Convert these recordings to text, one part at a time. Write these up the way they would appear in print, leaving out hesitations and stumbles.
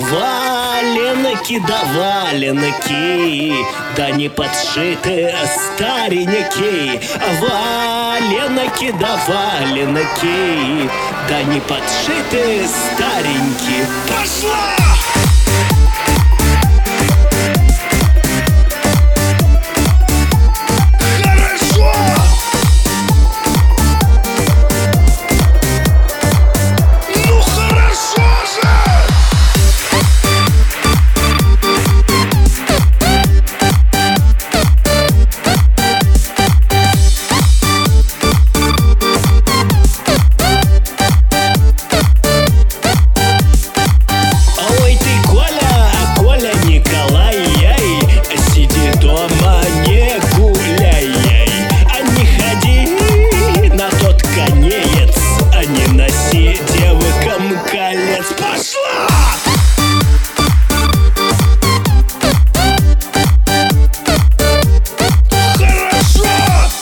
Валенки да валенки, да не подшиты старенькие. Валенки да валенки, да не подшиты старенькие. Пошла! Девкам колец. Пошла! Хорошо!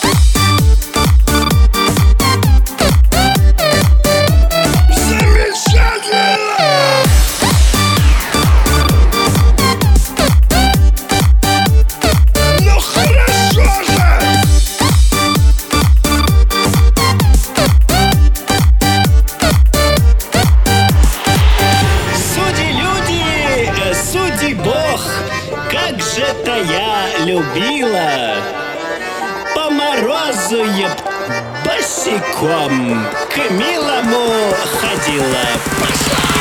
Замечательно! Ну хорошо же! Судьи Бог, как же-то я любила по морозу я босиком к милому ходила. Пошла!